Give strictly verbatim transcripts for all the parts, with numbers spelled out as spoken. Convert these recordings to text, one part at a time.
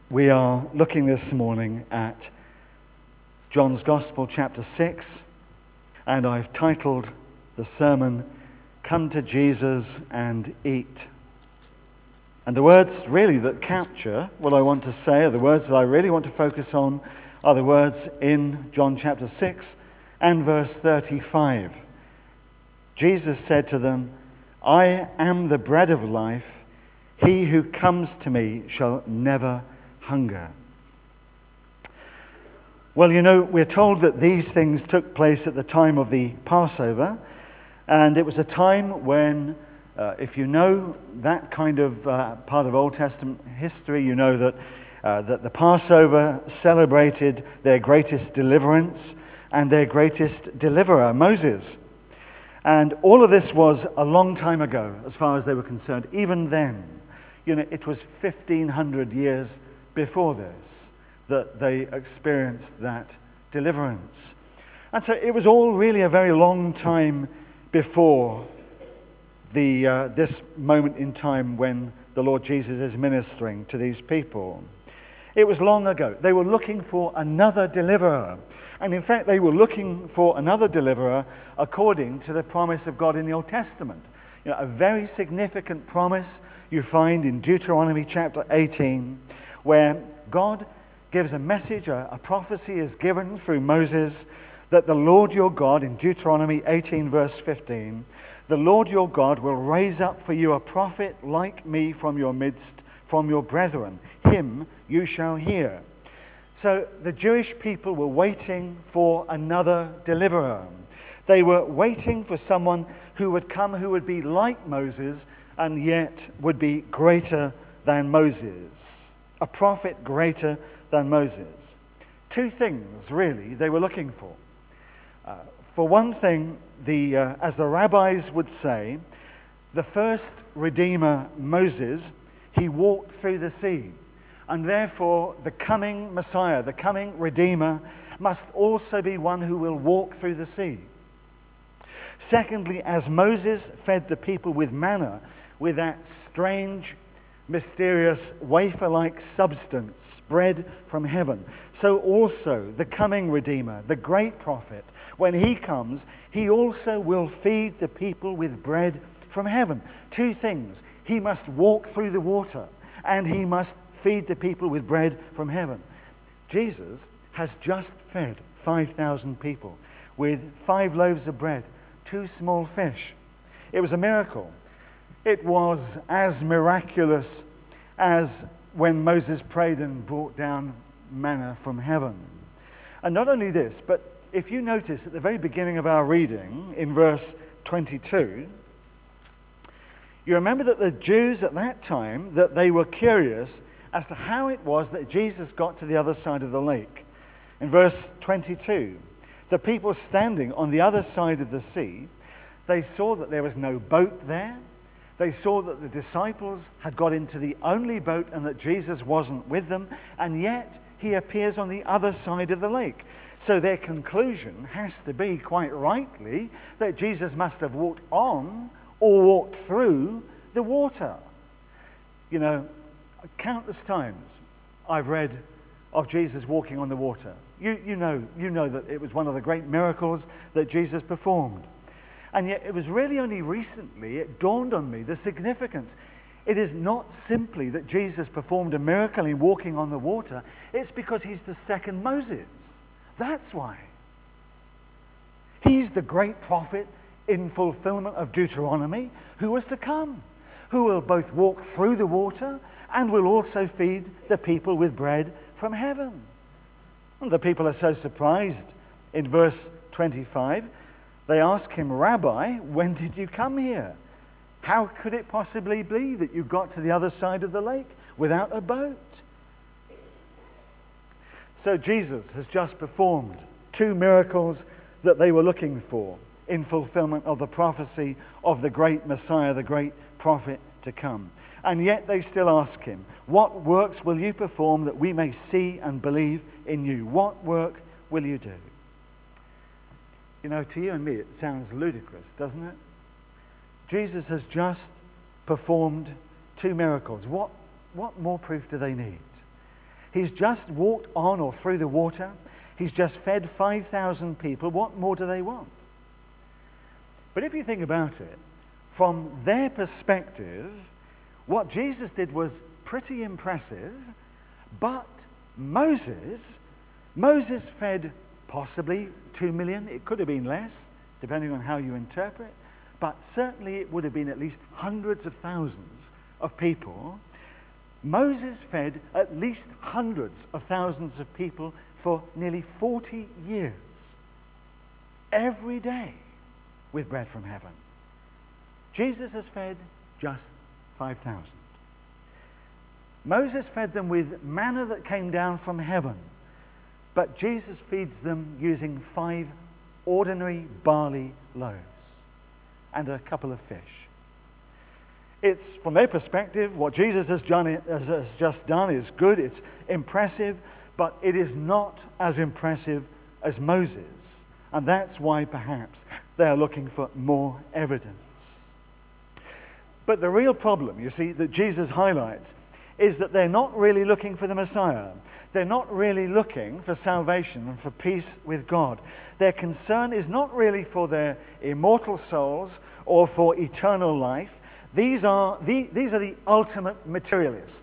We are looking this morning at John's Gospel, chapter six, and I've titled the sermon, Come to Jesus and Eat. And the words really that capture what I want to say, are the words that I really want to focus on, are the words in John chapter six and verse thirty-five. Jesus said to them, I am the bread of life. He who comes to me shall never hunger. Well, you know, we're told that these things took place at the time of the Passover, and it was a time when, uh, if you know that kind of uh, part of Old Testament history, you know that, uh, that the Passover celebrated their greatest deliverance and their greatest deliverer, Moses. And all of this was a long time ago, as far as they were concerned. Even then, you know, it was fifteen hundred years before this that they experienced that deliverance. And so it was all really a very long time before the uh, this moment in time when the Lord Jesus is ministering to these people. It was long ago. They were looking for another deliverer. And in fact, they were looking for another deliverer according to the promise of God in the Old Testament. You know, a very significant promise you find in Deuteronomy chapter eighteen, where God gives a message, a, a prophecy is given through Moses, that the Lord your God, in Deuteronomy eighteen verse fifteen, the Lord your God will raise up for you a prophet like me from your midst, from your brethren. Him you shall hear. So the Jewish people were waiting for another deliverer. They were waiting for someone who would come who would be like Moses and yet would be greater than Moses. A prophet greater than Moses. Two things, really, they were looking for. Uh, for one thing, the uh, as the rabbis would say, the first Redeemer, Moses, he walked through the sea. And therefore, the coming Messiah, the coming Redeemer, must also be one who will walk through the sea. Secondly, as Moses fed the people with manna, with that strange, mysterious, wafer-like substance, bread from heaven, so also the coming Redeemer, the great prophet, when he comes, he also will feed the people with bread from heaven. Two things. He must walk through the water, and he must feed the people with bread from heaven. Jesus has just fed five thousand people with five loaves of bread, two small fish. It was a miracle. It was as miraculous as when Moses prayed and brought down manna from heaven. And not only this, but if you notice at the very beginning of our reading, in verse twenty-two, you remember that the Jews at that time, that they were curious as to how it was that Jesus got to the other side of the lake. In verse twenty-two, the people standing on the other side of the sea, they saw that there was no boat there. They saw that the disciples had got into the only boat and that Jesus wasn't with them, and yet he appears on the other side of the lake. So their conclusion has to be, quite rightly, that Jesus must have walked on or walked through the water. You know, countless times I've read of Jesus walking on the water. You, you know, you know that it was one of the great miracles that Jesus performed. And yet it was really only recently it dawned on me the significance. It is not simply that Jesus performed a miracle in walking on the water. It's because he's the second Moses. That's why. He's the great prophet in fulfillment of Deuteronomy who was to come, who will both walk through the water and will also feed the people with bread from heaven. And the people are so surprised in verse twenty-five. They ask him, Rabbi, when did you come here? How could it possibly be that you got to the other side of the lake without a boat? So Jesus has just performed two miracles that they were looking for in fulfillment of the prophecy of the great Messiah, the great prophet to come. And yet they still ask him, what works will you perform that we may see and believe in you? What work will you do? You know, to you and me, it sounds ludicrous, doesn't it? Jesus has just performed two miracles. What, what more proof do they need? He's just walked on or through the water. He's just fed five thousand people. What more do they want? But if you think about it, from their perspective, what Jesus did was pretty impressive, but Moses, Moses fed possibly two million. It could have been less, depending on how you interpret, but certainly it would have been at least hundreds of thousands of people. Moses fed at least hundreds of thousands of people for nearly forty years, every day with bread from heaven. Jesus has fed just five thousand. Moses fed them with manna that came down from heaven, but Jesus feeds them using five ordinary barley loaves and a couple of fish. It's, from their perspective, what Jesus has, done, has just done is good, it's impressive, but it is not as impressive as Moses. And that's why perhaps they are looking for more evidence. But the real problem, you see, that Jesus highlights is that they're not really looking for the Messiah. They're not really looking for salvation and for peace with God. Their concern is not really for their immortal souls or for eternal life. These are the, these are the ultimate materialists.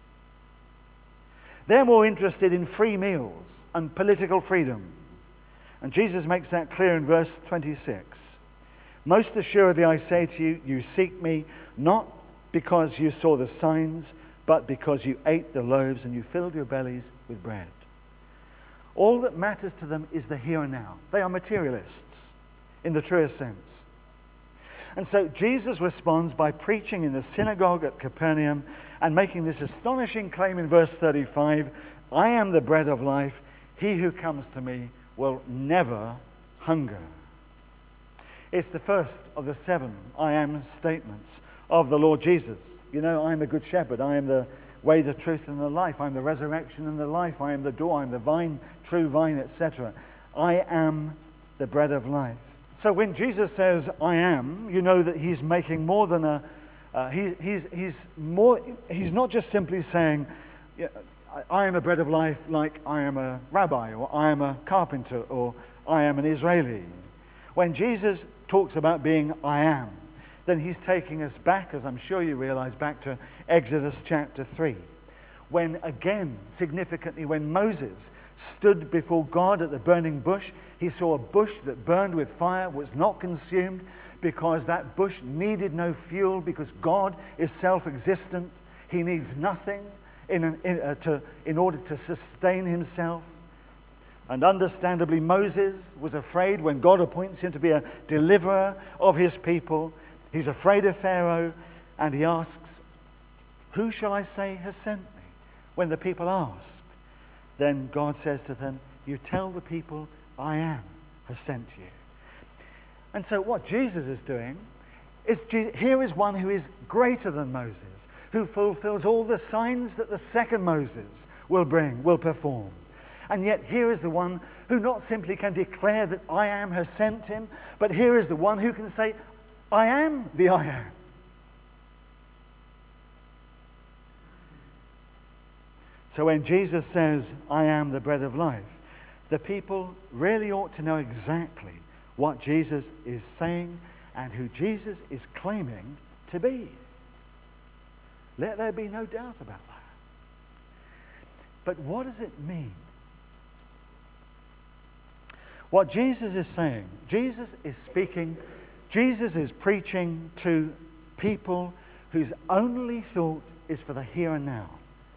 They're more interested in free meals and political freedom. And Jesus makes that clear in verse twenty-six. Most assuredly I say to you, you seek me not because you saw the signs, but because you ate the loaves and you filled your bellies with bread. All that matters to them is the here and now. They are materialists in the truest sense. And so Jesus responds by preaching in the synagogue at Capernaum and making this astonishing claim in verse thirty-five, I am the bread of life. He who comes to me will never hunger. It's the first of the seven I am statements of the Lord Jesus. You know, I am the good shepherd. I am the way, the truth, and the life. I am the resurrection and the life. I am the door. I am the vine, true vine, et cetera. I am the bread of life. So when Jesus says, I am, you know that he's making more than a, uh, he, he's, he's, more, he's not just simply saying, yeah, I am a bread of life like I am a rabbi, or I am a carpenter, or I am an Israeli. When Jesus talks about being I am, then he's taking us back, as I'm sure you realize, back to Exodus chapter three. When again, significantly, when Moses stood before God at the burning bush, he saw a bush that burned with fire, was not consumed, because that bush needed no fuel, because God is self-existent. He needs nothing in, an, in, uh, to, in order to sustain himself. And understandably, Moses was afraid when God appoints him to be a deliverer of his people. He's afraid of Pharaoh, and he asks, who shall I say has sent me? When the people ask, then God says to them, you tell the people, I am has sent you. And so what Jesus is doing is, here is one who is greater than Moses, who fulfills all the signs that the second Moses will bring, will perform. And yet here is the one who not simply can declare that I am has sent him, but here is the one who can say, I am the I am. So when Jesus says, I am the bread of life, the people really ought to know exactly what Jesus is saying and who Jesus is claiming to be. Let there be no doubt about that. But what does it mean? What Jesus is saying, Jesus is speaking, Jesus is preaching to people whose only thought is for the here and now.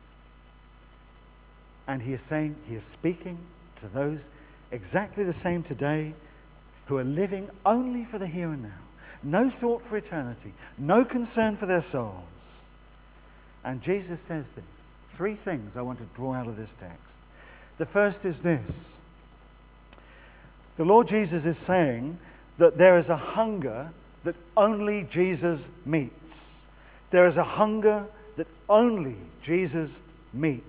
And he is saying, he is speaking to those exactly the same today who are living only for the here and now. No thought for eternity, no concern for their souls. And Jesus says this. Three things I want to draw out of this text. The first is this. The Lord Jesus is saying that there is a hunger that only Jesus meets. There is a hunger that only Jesus meets.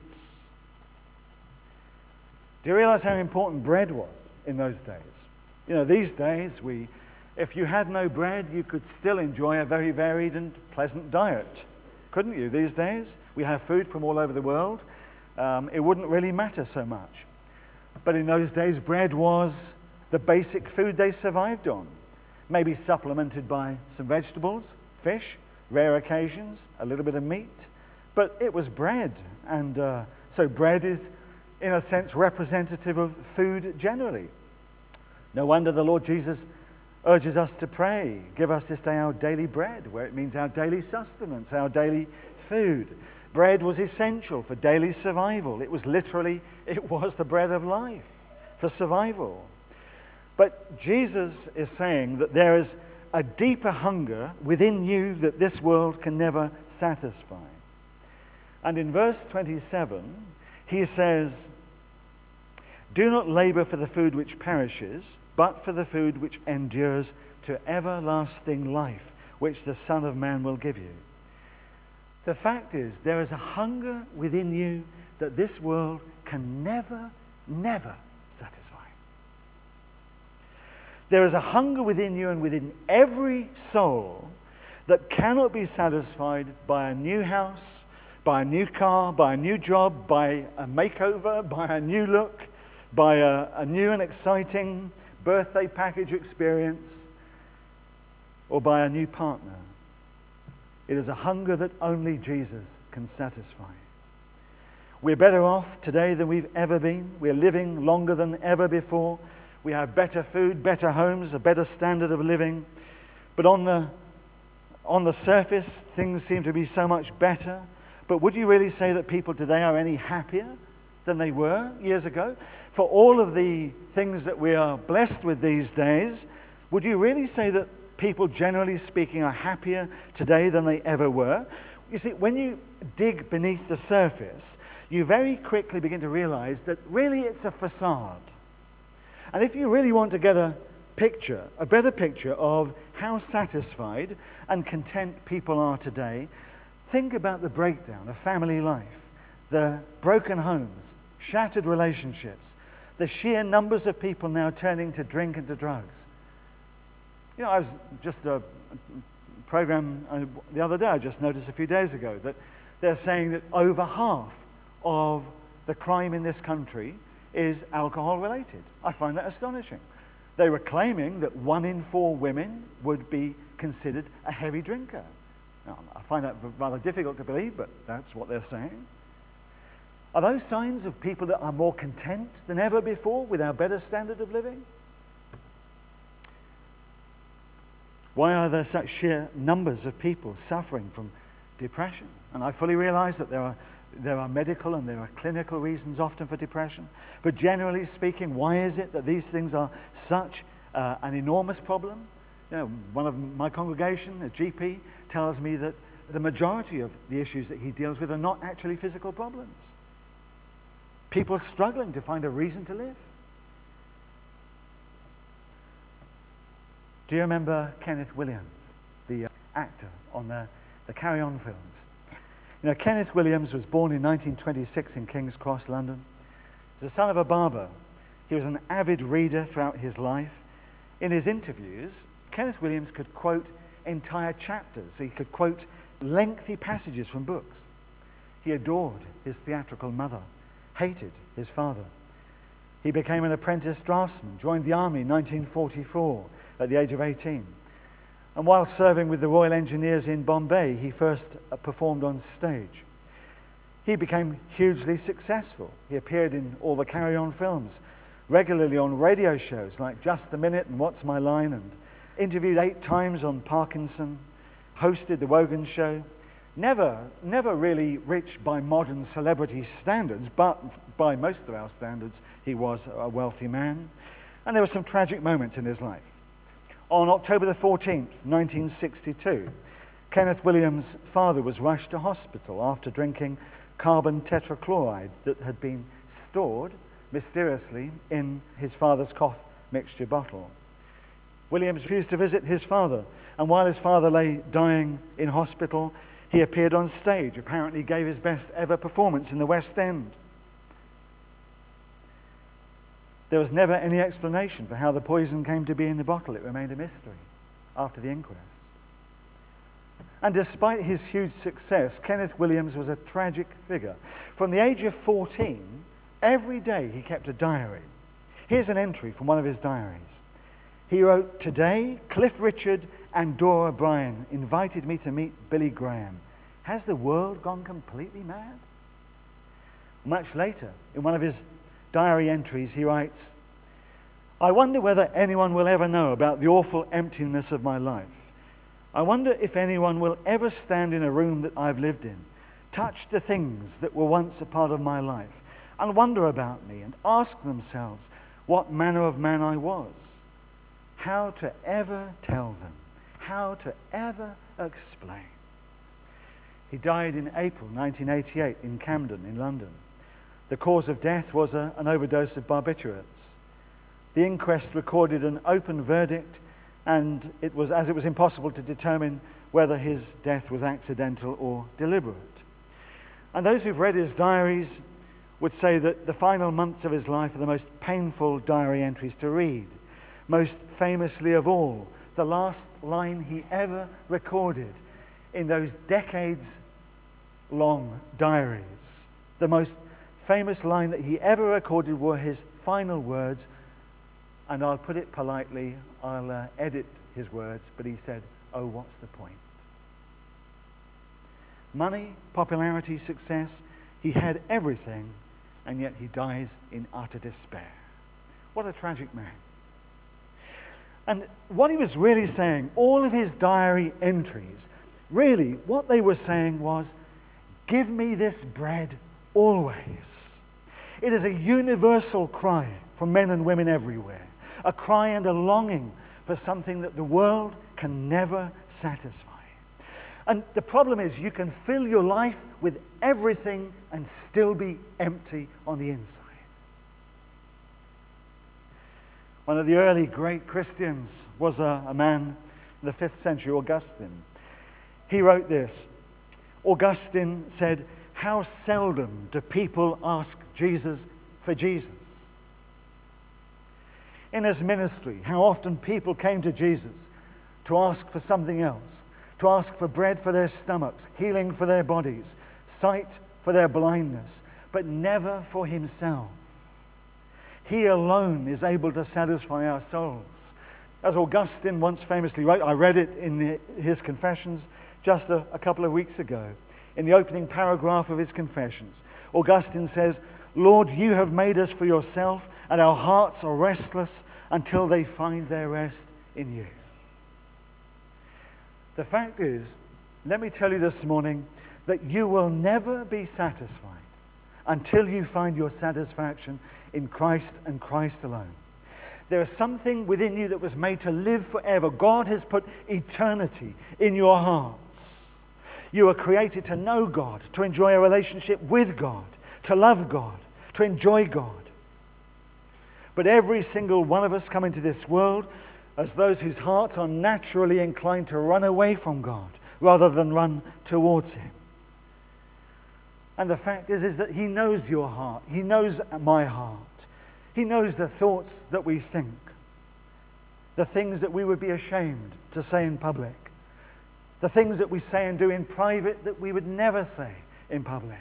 Do you realize how important bread was in those days? You know, these days, we, if you had no bread, you could still enjoy a very varied and pleasant diet. Couldn't you these days? We have food from all over the world. um, it wouldn't really matter so much. But in those days, bread was the basic food they survived on, maybe supplemented by some vegetables, fish, rare occasions, a little bit of meat. But it was bread, and uh, so bread is, in a sense, representative of food generally. No wonder the Lord Jesus urges us to pray, give us this day our daily bread, where it means our daily sustenance, our daily food. Bread was essential for daily survival. It was literally, it was the bread of life for survival. But Jesus is saying that there is a deeper hunger within you that this world can never satisfy. And in verse twenty-seven, he says, "Do not labor for the food which perishes, but for the food which endures to everlasting life, which the Son of Man will give you." The fact is, there is a hunger within you that this world can never, never satisfy. There is a hunger within you and within every soul that cannot be satisfied by a new house, by a new car, by a new job, by a makeover, by a new look, by a, a new and exciting birthday package experience, or by a new partner. It is a hunger that only Jesus can satisfy. We're better off today than we've ever been. We're living longer than ever before. We have better food, better homes, a better standard of living. But on the, on the surface, things seem to be so much better. But would you really say that people today are any happier than they were years ago? For all of the things that we are blessed with these days, would you really say that people, generally speaking, are happier today than they ever were? You see, when you dig beneath the surface, you very quickly begin to realize that really it's a facade. And if you really want to get a picture, a better picture of how satisfied and content people are today, think about the breakdown of family life, the broken homes, shattered relationships, the sheer numbers of people now turning to drink and to drugs. You know, I was just a program uh, the other day, I just noticed a few days ago, that they're saying that over half of the crime in this country is alcohol related. I find that astonishing. They were claiming that one in four women would be considered a heavy drinker. Now, I find that rather difficult to believe, but that's what they're saying. Are those signs of people that are more content than ever before with our better standard of living? Why are there such sheer numbers of people suffering from depression? And I fully realize that there are, there are medical and there are clinical reasons often for depression. But generally speaking, why is it that these things are such uh, an enormous problem? You know, one of my congregation, a G P, tells me that the majority of the issues that he deals with are not actually physical problems. People struggling to find a reason to live. Do you remember Kenneth Williams, the uh, actor on the, the Carry On films? You know, Kenneth Williams was born in nineteen twenty-six in King's Cross, London. He was the son of a barber. He was an avid reader throughout his life. In his interviews, Kenneth Williams could quote entire chapters. He could quote lengthy passages from books. He adored his theatrical mother, hated his father. He became an apprentice draftsman, joined the army in nineteen forty-four at the age of eighteen. And while serving with the Royal Engineers in Bombay, he first performed on stage. He became hugely successful. He appeared in all the Carry On films, regularly on radio shows like Just a Minute and What's My Line, and interviewed eight times on Parkinson, hosted the Wogan Show. Never, never really rich by modern celebrity standards, but by most of our standards, he was a wealthy man. And there were some tragic moments in his life. On October the fourteenth, nineteen sixty-two, Kenneth Williams' father was rushed to hospital after drinking carbon tetrachloride that had been stored mysteriously in his father's cough mixture bottle. Williams refused to visit his father, and while his father lay dying in hospital, he appeared on stage, apparently gave his best ever performance in the West End. There was never any explanation for how the poison came to be in the bottle. It remained a mystery after the inquest. And despite his huge success, Kenneth Williams was a tragic figure. From the age of fourteen, every day he kept a diary. Here's an entry from one of his diaries. He wrote, "Today, Cliff Richard and Dora Bryan invited me to meet Billy Graham. Has the world gone completely mad?" Much later, in one of his diary entries, he writes, "I wonder whether anyone will ever know about the awful emptiness of my life. I wonder if anyone will ever stand in a room that I've lived in, touch the things that were once a part of my life, and wonder about me and ask themselves what manner of man I was. How to ever tell them, how to ever explain." He died in April nineteen eighty-eight in Camden in London. The cause of death was a, an overdose of barbiturates. The inquest recorded an open verdict, and it was as it was impossible to determine whether his death was accidental or deliberate. And those who've read his diaries would say that the final months of his life are the most painful diary entries to read. Most famously of all, the last line he ever recorded in those decades-long diaries. The most famous line that he ever recorded were his final words, and I'll put it politely, I'll uh, edit his words, but he said, "Oh, what's the point?" Money, popularity, success, he had everything, and yet he dies in utter despair. What a tragic man. And what he was really saying, all of his diary entries, really what they were saying was, "Give me this bread always." It is a universal cry from men and women everywhere. A cry and a longing for something that the world can never satisfy. And the problem is you can fill your life with everything and still be empty on the inside. One of the early great Christians was a, a man in the fifth century, Augustine. He wrote this. Augustine said, "How seldom do people ask Jesus for Jesus?" In his ministry, how often people came to Jesus to ask for something else, to ask for bread for their stomachs, healing for their bodies, sight for their blindness, but never for himself. He alone is able to satisfy our souls. As Augustine once famously wrote, I read it in the, his Confessions just a, a couple of weeks ago. In the opening paragraph of his Confessions, Augustine says, "Lord, you have made us for yourself, and our hearts are restless until they find their rest in you." The fact is, let me tell you this morning, that you will never be satisfied until you find your satisfaction in Christ and Christ alone. There is something within you that was made to live forever. God has put eternity in your hearts. You were created to know God, to enjoy a relationship with God, to love God, to enjoy God. But every single one of us come into this world as those whose hearts are naturally inclined to run away from God rather than run towards Him. And the fact is, is that He knows your heart. He knows my heart. He knows the thoughts that we think, the things that we would be ashamed to say in public, the things that we say and do in private that we would never say in public.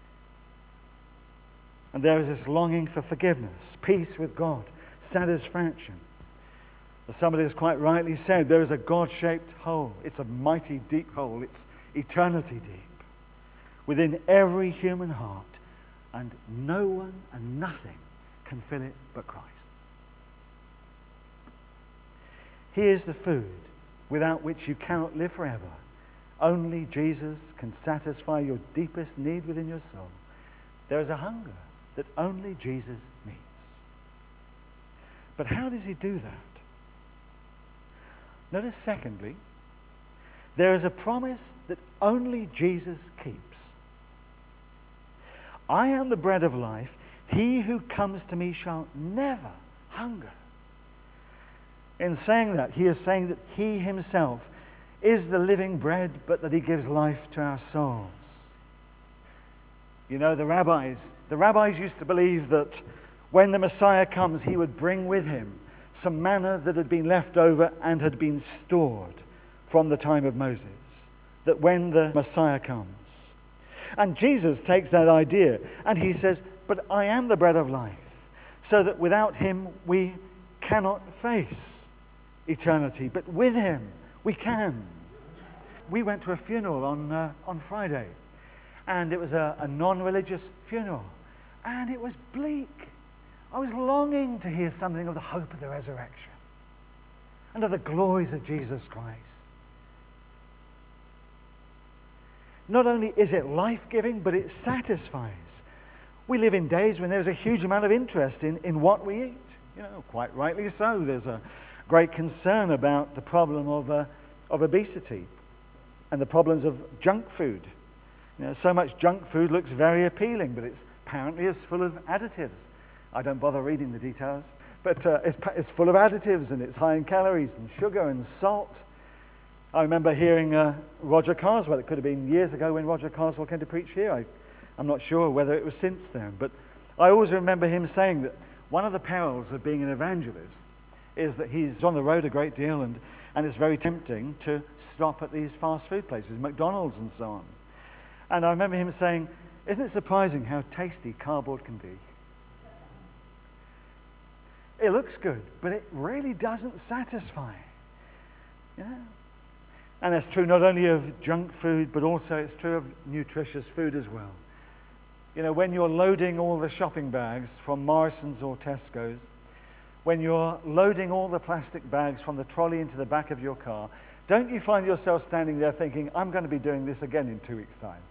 And there is this longing for forgiveness, peace with God, satisfaction. As somebody has quite rightly said, there is a God-shaped hole. It's a mighty deep hole. It's eternity deep within every human heart, and no one and nothing can fill it but Christ. He is the food without which you cannot live forever. Only Jesus can satisfy your deepest need within your soul. There is a hunger that only Jesus meets. But how does He do that? Notice, secondly, there is a promise that only Jesus keeps. "I am the bread of life. He who comes to me shall never hunger." In saying that, He is saying that He Himself is the living bread, but that He gives life to our souls. You know, the rabbis, the rabbis used to believe that when the Messiah comes, He would bring with Him some manna that had been left over and had been stored from the time of Moses. that when the Messiah comes. And Jesus takes that idea and he says, but I am the bread of life, so that without him we cannot face eternity, but with him we can. We went to a funeral on, uh, on Friday, and it was a, a non-religious funeral, and it was bleak. I was longing to hear something of the hope of the resurrection and of the glories of Jesus Christ. Not only is it life-giving, but it satisfies. We live in days when there's a huge amount of interest in, in what we eat. You know, quite rightly so. There's a great concern about the problem of, uh, of obesity and the problems of junk food. You know, so much junk food looks very appealing, but it's apparently is full of additives. I don't bother reading the details, but uh, it's, it's full of additives, and it's high in calories and sugar and salt. I remember hearing uh, Roger Carswell. It could have been years ago when Roger Carswell came to preach here. I, I'm not sure whether it was since then, but I always remember him saying that one of the perils of being an evangelist is that he's on the road a great deal, and, and it's very tempting to stop at these fast food places, McDonald's and so on. And I remember him saying, isn't it surprising how tasty cardboard can be? It looks good, but it really doesn't satisfy. Yeah. And that's true not only of junk food, but also it's true of nutritious food as well. You know, when you're loading all the shopping bags from Morrison's or Tesco's, when you're loading all the plastic bags from the trolley into the back of your car, don't you find yourself standing there thinking, I'm going to be doing this again in two weeks' time?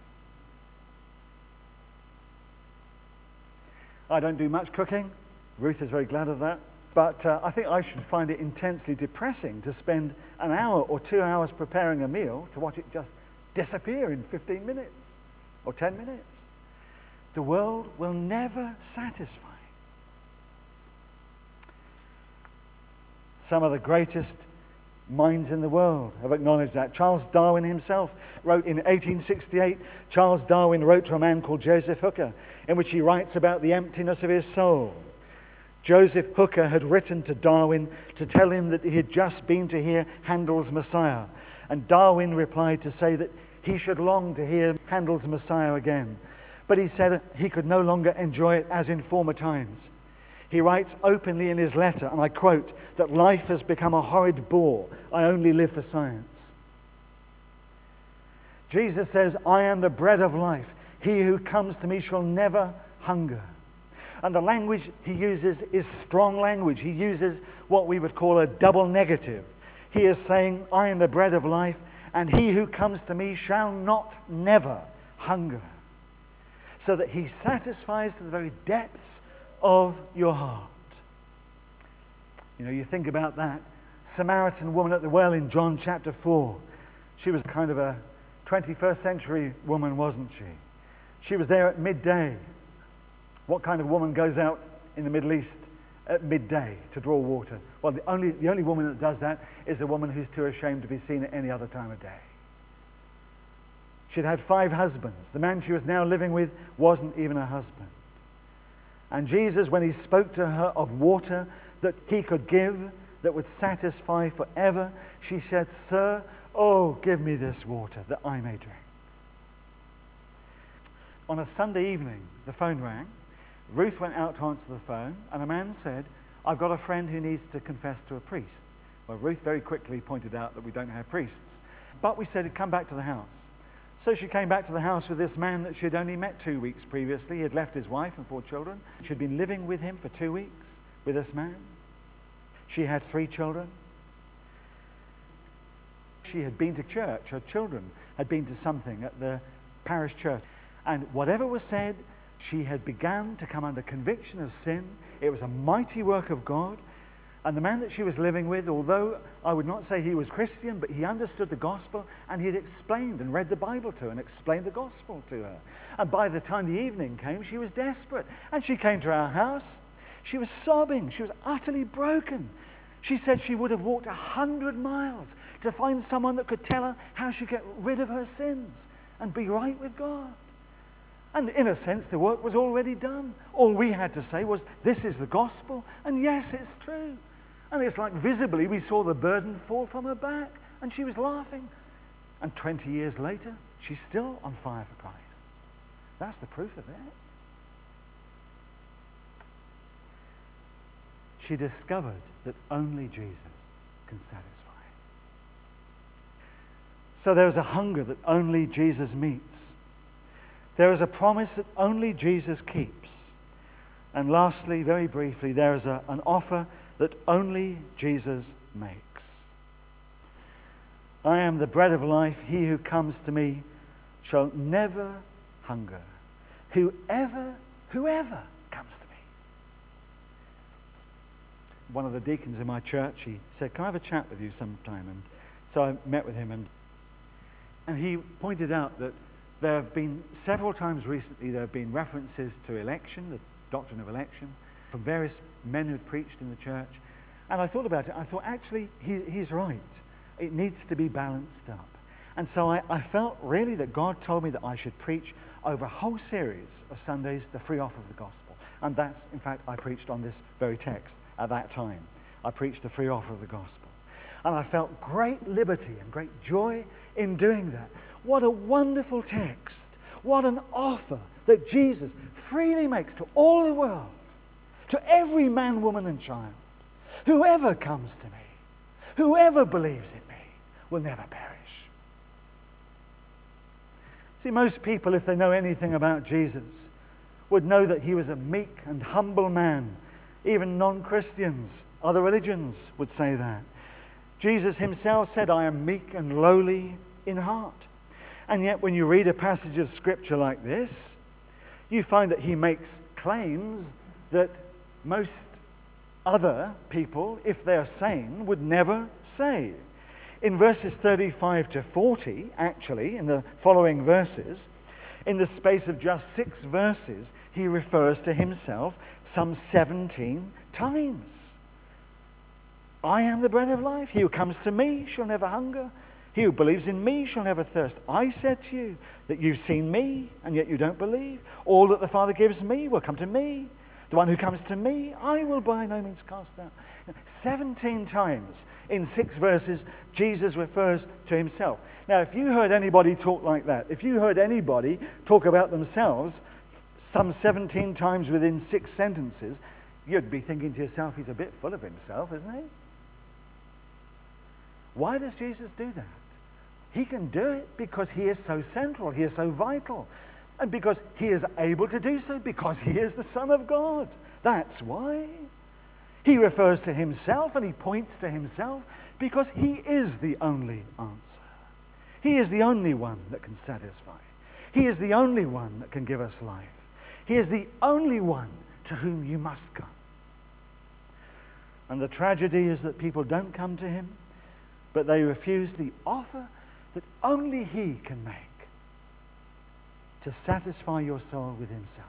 I don't do much cooking. Ruth is very glad of that. But uh, I think I should find it intensely depressing to spend an hour or two hours preparing a meal to watch it just disappear in fifteen minutes or ten minutes. The world will never satisfy. Some of the greatest minds in the world have acknowledged that. Charles Darwin himself wrote in eighteen sixty-eight, Charles Darwin wrote to a man called Joseph Hooker, in which he writes about the emptiness of his soul. Joseph Hooker had written to Darwin to tell him that he had just been to hear Handel's Messiah. And Darwin replied to say that he should long to hear Handel's Messiah again. But he said he could no longer enjoy it as in former times. He writes openly in his letter, and I quote, that life has become a horrid bore. I only live for science. Jesus says, I am the bread of life. He who comes to me shall never hunger. And the language he uses is strong language. He uses what we would call a double negative. He is saying, I am the bread of life, and he who comes to me shall not never hunger. So that he satisfies to the very depths of your heart. You know, you think about that Samaritan woman at the well in John chapter four. She was kind of a twenty-first century woman, wasn't she? She was there at midday. What kind of woman goes out in the Middle East at midday to draw water? Well, the only, the only woman that does that is a woman who's too ashamed to be seen at any other time of day. She'd had five husbands. The man she was now living with wasn't even a husband. And Jesus, when he spoke to her of water that he could give, that would satisfy forever, she said, Sir, oh, give me this water that I may drink. On a Sunday evening, the phone rang. Ruth went out to answer the phone, and a man said, I've got a friend who needs to confess to a priest. Well, Ruth very quickly pointed out that we don't have priests. But we said, come back to the house. So she came back to the house with this man that she had only met two weeks previously. He had left his wife and four children. She'd been living with him for two weeks with this man. She had three children. She had been to church. Her children had been to something at the parish church. And whatever was said, she had begun to come under conviction of sin. It was a mighty work of God. And the man that she was living with, although I would not say he was Christian, but he understood the gospel, and he had explained and read the Bible to her and explained the gospel to her. And by the time the evening came, she was desperate. And she came to our house. She was sobbing. She was utterly broken. She said she would have walked a hundred miles to find someone that could tell her how she could get rid of her sins and be right with God. And in a sense, the work was already done. All we had to say was, this is the gospel, and yes, it's true. And it's like visibly we saw the burden fall from her back, and she was laughing. And twenty years later, she's still on fire for Christ. That's the proof of it. She discovered that only Jesus can satisfy. So there is a hunger that only Jesus meets. There is a promise that only Jesus keeps. And lastly, very briefly, there is a, an offer that only Jesus makes. I am the bread of life. He who comes to me shall never hunger. Whoever, whoever comes to me. One of the deacons in my church, he said, "Can I have a chat with you sometime?" And so I met with him, and and he pointed out that there have been several times recently, there have been references to election, the doctrine of election, from various men who had preached in the church. And I thought about it. I thought, actually, he, he's right. It needs to be balanced up. And so I, I felt really that God told me that I should preach over a whole series of Sundays the free offer of the gospel. And that's, in fact, I preached on this very text at that time. I preached the free offer of the gospel. And I felt great liberty and great joy in doing that. What a wonderful text. What an offer that Jesus freely makes to all the world, to every man, woman, and child. Whoever comes to me, whoever believes in me, will never perish. See, most people, if they know anything about Jesus, would know that he was a meek and humble man. Even non-Christians, other religions would say that. Jesus himself said, "I am meek and lowly in heart." And yet when you read a passage of Scripture like this, you find that he makes claims that most other people, if they're sane, would never say. In verses thirty-five to forty, actually, in the following verses, in the space of just six verses, he refers to himself some seventeen times. I am the bread of life. He who comes to me shall never hunger. He who believes in me shall never thirst. I said to you that you've seen me, and yet you don't believe. All that the Father gives me will come to me. The one who comes to me, I will by no means cast out. Seventeen times in six verses, Jesus refers to himself. Now, if you heard anybody talk like that, if you heard anybody talk about themselves some seventeen times within six sentences, you'd be thinking to yourself, he's a bit full of himself, isn't he? Why does Jesus do that? He can do it because he is so central, he is so vital. And because he is able to do so, because he is the Son of God. That's why. He refers to himself and he points to himself because he is the only answer. He is the only one that can satisfy. He is the only one that can give us life. He is the only one to whom you must come. And the tragedy is that people don't come to him, but they refuse the offer that only he can make to satisfy your soul with himself.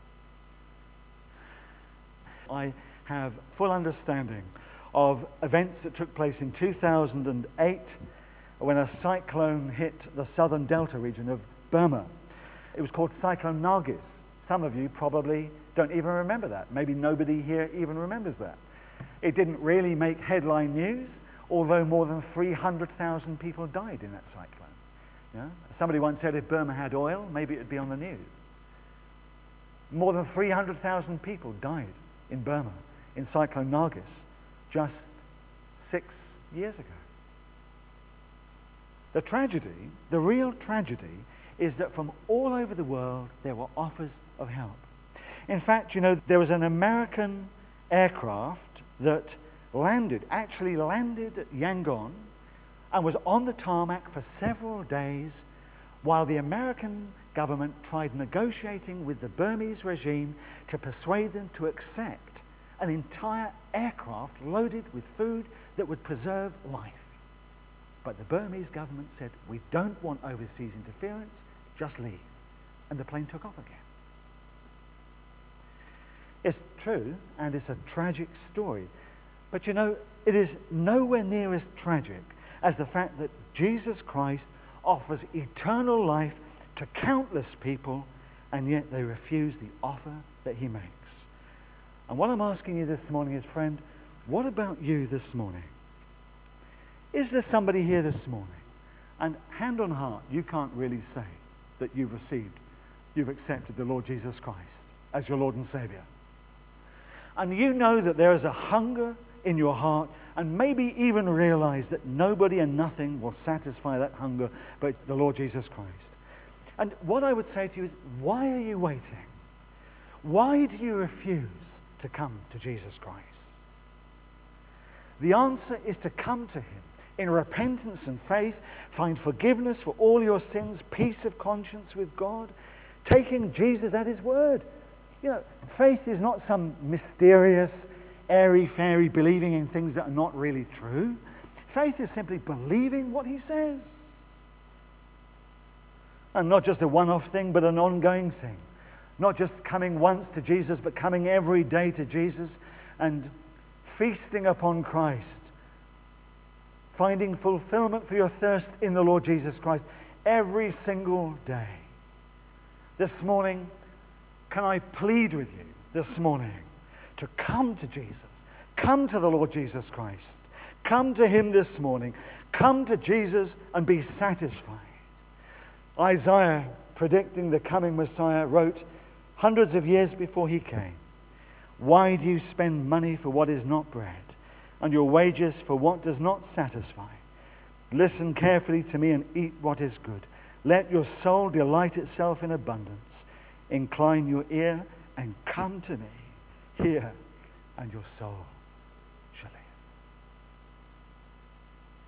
I have full understanding of events that took place in two thousand eight when a cyclone hit the southern delta region of Burma. It was called Cyclone Nargis. Some of you probably don't even remember that. Maybe nobody here even remembers that. It didn't really make headline news, although more than three hundred thousand people died in that cyclone. Yeah? Somebody once said if Burma had oil, maybe it would be on the news. More than three hundred thousand people died in Burma in Cyclone Nargis just six years ago. The tragedy, the real tragedy, is that from all over the world there were offers of help. In fact, you know, there was an American aircraft that landed, actually landed at Yangon and was on the tarmac for several days while the American government tried negotiating with the Burmese regime to persuade them to accept an entire aircraft loaded with food that would preserve life. But the Burmese government said, we don't want overseas interference, just leave. And the plane took off again. It's true, and it's a tragic story. But you know, it is nowhere near as tragic as the fact that Jesus Christ offers eternal life to countless people, and yet they refuse the offer that he makes. And what I'm asking you this morning is, friend, what about you this morning? Is there somebody here this morning And hand on heart, you can't really say that you've received, you've accepted the Lord Jesus Christ as your Lord and Savior. And you know that there is a hunger in your heart, and maybe even realize that nobody and nothing will satisfy that hunger but the Lord Jesus Christ. And what I would say to you is, why are you waiting? Why do you refuse to come to Jesus Christ? The answer is to come to him in repentance and faith, find forgiveness for all your sins, peace of conscience with God, taking Jesus at his word. You know, faith is not some mysterious, airy-fairy believing in things that are not really true. Faith is simply believing what he says. And not just a one-off thing, but an ongoing thing. Not just coming once to Jesus, but coming every day to Jesus and feasting upon Christ. Finding fulfillment for your thirst in the Lord Jesus Christ every single day. This morning, can I plead with you this morning to come to Jesus. Come to the Lord Jesus Christ. Come to him this morning. Come to Jesus and be satisfied. Isaiah, predicting the coming Messiah, wrote hundreds of years before he came, "Why do you spend money for what is not bread, and your wages for what does not satisfy? Listen carefully to me and eat what is good. Let your soul delight itself in abundance. Incline your ear and come to me. Hear, and your soul